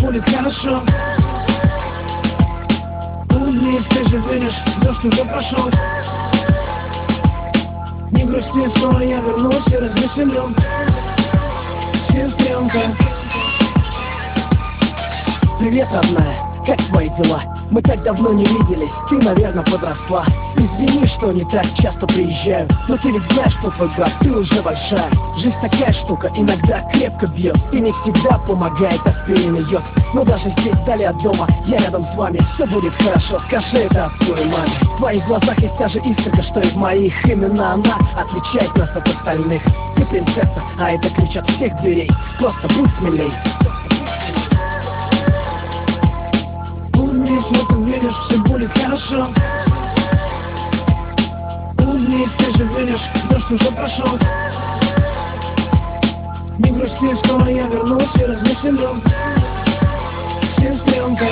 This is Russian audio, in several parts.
будет хорошо. Улыбнись, ты же видишь, дождь уже прошел. Не грусти, скоро я вернусь и развеселю. Сестренка. Привет, родная, как твои дела? Мы так давно не виделись, ты, наверное, подросла. Извини, что не так часто приезжаю, но ты ведь знаешь, что твой брат, ты уже большая. Жизнь такая штука, иногда крепко бьет и не всегда помогает, аспирин идет. Но даже здесь, вдали от дома, я рядом с вами. Все будет хорошо, скажи это отцу и маме. В твоих глазах есть та же искорка, что и в моих. Именно она отличает нас от остальных. Ты принцесса, а это ключ от всех дверей. Просто будь смелей. Улыбнись, вот увидишь, все будет хорошо. Улыбнись, ты же видишь, дождь уже прошел. Не грусти, скоро я вернусь и развеселю. Сестренка.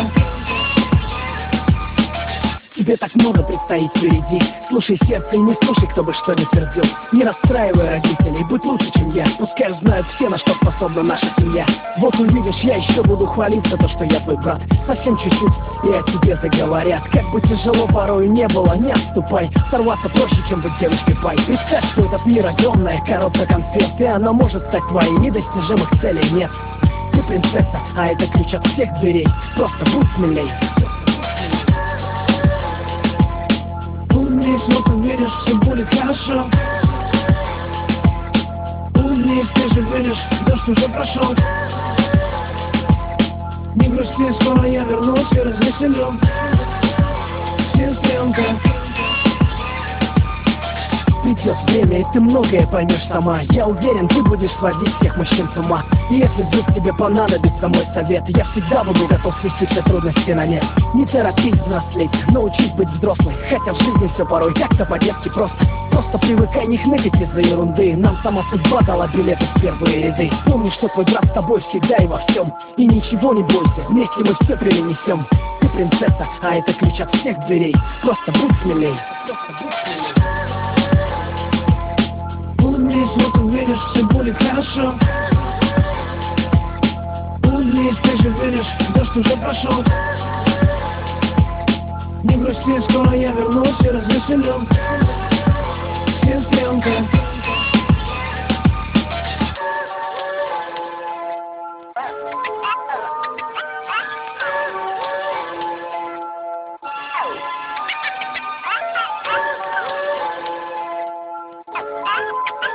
Тебе так много предстоит впереди. Слушай сердце и не слушай, кто бы что ни твердил. Не расстраивай родителей, будь лучше, чем я. Пускай узнают все, на что способна наша семья. Вот увидишь, я еще буду хвалиться, то, что я твой брат. Совсем чуть-чуть, и о тебе заговорят. Как бы тяжело порою не было, не отступай. Сорваться проще, чем быть девочкой пай. Представь, что этот мир огромная коробка конфет, и она может стать твоей, недостижимых целей нет. Ты принцесса, а это ключ от всех дверей. Просто будь смелей. Улыбнись, вот увидишь, все будет хорошо. Улыбнись, ты же видишь, дождь уже прошел. Не грусти, скоро я вернусь и развеселю. Сестренка. Придет время, и ты многое поймешь сама. Я уверен, ты будешь сводить всех мужчин с ума. И если вдруг тебе понадобится мой совет, я всегда буду готов свести все трудности на нет. Не торопись взрослеть, научись быть взрослой. Хотя в жизни все порой как-то по-детски просто. Просто привыкай не хныкать из-за ерунды. Нам сама судьба дала билеты в первые ряды. Помни, что твой брат с тобой всегда и во всем. И ничего не бойся, вместе мы все перенесем. Ты принцесса, а это ключ от всех дверей. Просто будь смелей. Улыбнись, вот увидишь, все будет хорошо. Улыбнись, ты же видишь, дождь уже прошел. Не грусти, скоро я вернусь и развеселю. Сестренка. Oh,